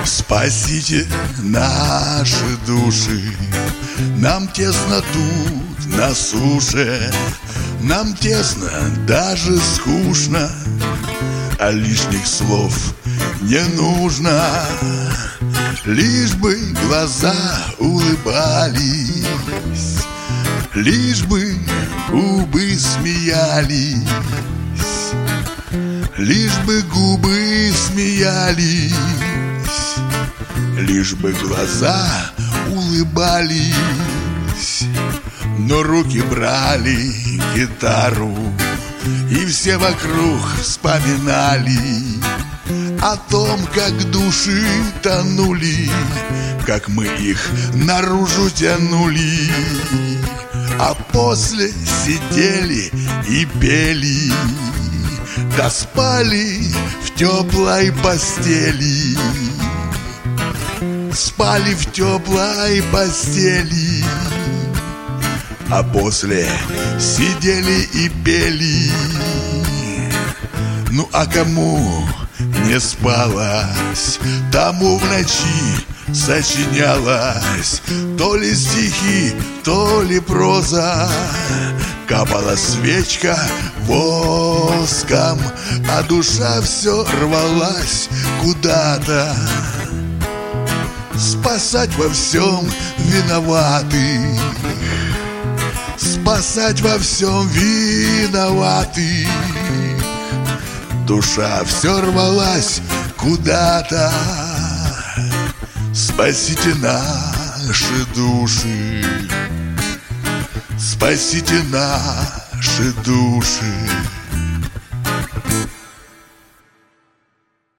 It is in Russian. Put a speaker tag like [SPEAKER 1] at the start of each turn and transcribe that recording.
[SPEAKER 1] Спасите наши души. Нам тесно тут, на суше. Нам тесно, даже скучно. А лишних слов не нужно. Лишь бы глаза улыбались, лишь бы губы смеялись, лишь бы губы смеялись, лишь бы глаза улыбались. Но руки брали гитару, и все вокруг вспоминали о том, как души тонули, как мы их наружу тянули. А после сидели и пели, да спали в теплой постели. Спали в теплой постели. А после сидели и пели. Ну а кому не спалось, тому в ночи сочинялось то ли стихи, то ли проза. Капала свечка воском, а душа все рвалась куда-то. Спасать во всем виноватых, спасать во всем виноватых. Душа все рвалась куда-то. Спасите наши души, спасите наши души.